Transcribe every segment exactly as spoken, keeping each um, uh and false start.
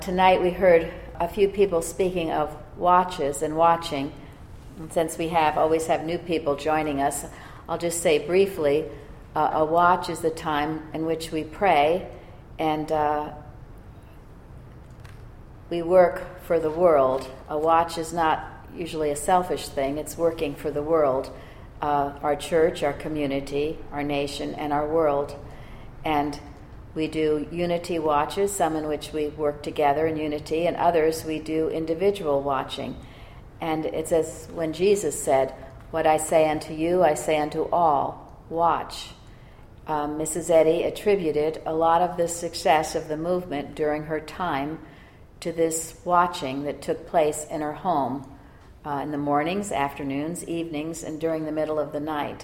Tonight we heard a few people speaking of watches and watching. And since we have always have new people joining us, I'll just say briefly, uh, a watch is the time in which we pray and uh, we work for the world. A watch is not usually a selfish thing. It's working for the world, uh, our church, our community, our nation, and our world. And we do unity watches, some in which we work together in unity, and others we do individual watching. And it's as when Jesus said, "What I say unto you, I say unto all, watch." Um, Missus Eddy attributed a lot of the success of the movement during her time to this watching that took place in her home uh, in the mornings, afternoons, evenings, and during the middle of the night.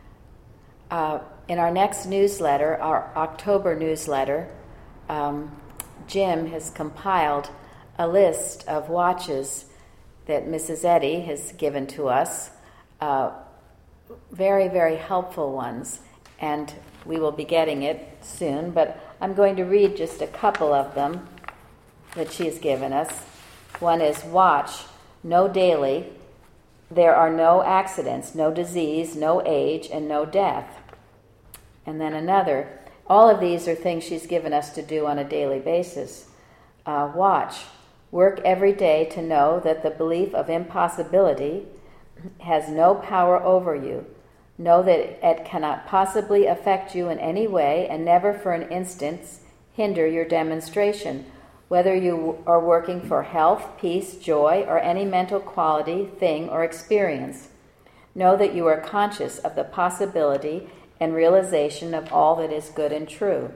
Uh, in our next newsletter, our October newsletter, um, Jim has compiled a list of watches that Missus Eddy has given to us, uh, very, very helpful ones, and we will be getting it soon, but I'm going to read just a couple of them that she has given us. One is, watch, know daily, there are no accidents, no disease, no age, and no death. And then another, all of these are things she's given us to do on a daily basis. Uh, watch, work every day to know that the belief of impossibility has no power over you. Know that it cannot possibly affect you in any way and never for an instant hinder your demonstration, whether you are working for health, peace, joy, or any mental quality, thing, or experience. Know that you are conscious of the possibility and realization of all that is good and true.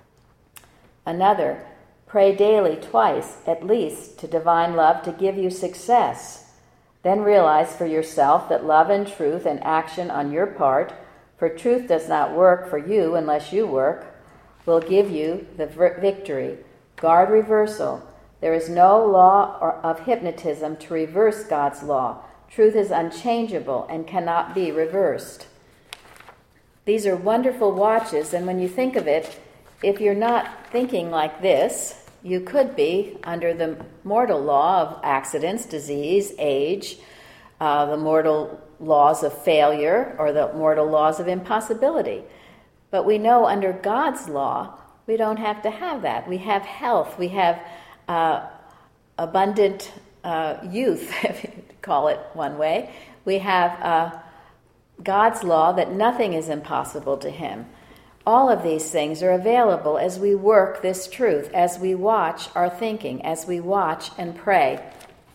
Another, pray daily twice, at least, to divine love to give you success. Then realize for yourself that love and truth and action on your part, for truth does not work for you unless you work, will give you the victory. Guard reversal. There is no law of hypnotism to reverse God's law. Truth is unchangeable and cannot be reversed. These are wonderful watches, and when you think of it, if you're not thinking like this, you could be under the mortal law of accidents, disease, age, uh, the mortal laws of failure, or the mortal laws of impossibility. But we know under God's law, we don't have to have that. We have health. We have uh, abundant uh, youth, if you call it one way. We have uh, God's law that nothing is impossible to him. All of these things are available as we work this truth, as we watch our thinking, as we watch and pray.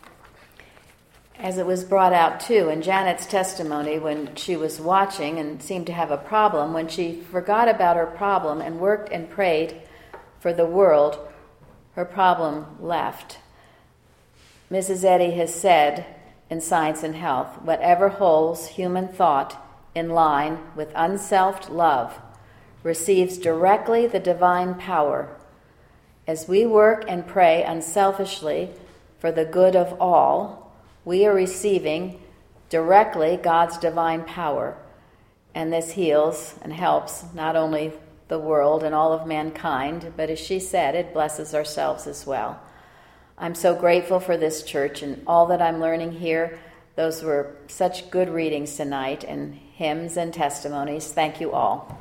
As it was brought out too in Janet's testimony when she was watching and seemed to have a problem, when she forgot about her problem and worked and prayed for the world, her problem left. Missus Eddy has said in Science and Health, whatever holds human thought in line with unselfed love receives directly the divine power. As we work and pray unselfishly for the good of all, we are receiving directly God's divine power. And this heals and helps not only the world and all of mankind, but as she said, it blesses ourselves as well. I'm so grateful for this church and all that I'm learning here. Those were such good readings tonight and hymns and testimonies. Thank you all.